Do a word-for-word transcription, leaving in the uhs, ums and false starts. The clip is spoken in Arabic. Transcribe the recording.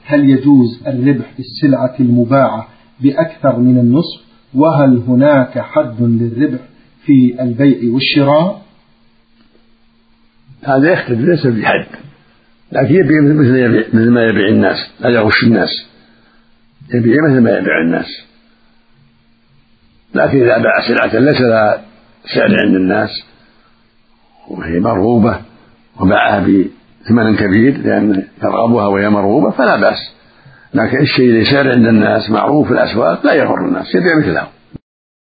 هل يجوز الربح في السلعة المباعة بأكثر من النصف؟ وهل هناك حد للربح في البيع والشراء؟ هذا يختلف ليس بحد، لكن يبيع مثل, يبيع مثل ما يبيع الناس، لا يغش الناس، يبيع مثل ما يبيع الناس. لكن إذا باع سلعة ليس لها سعر عند الناس وهي مرغوبة وباعها بثمن كبير لأن يرغبها وهي مرغوبة فلا بأس، لكن الشيء اللي سعر عند الناس معروف في الأسواق لا يغر الناس، يبيع مثله.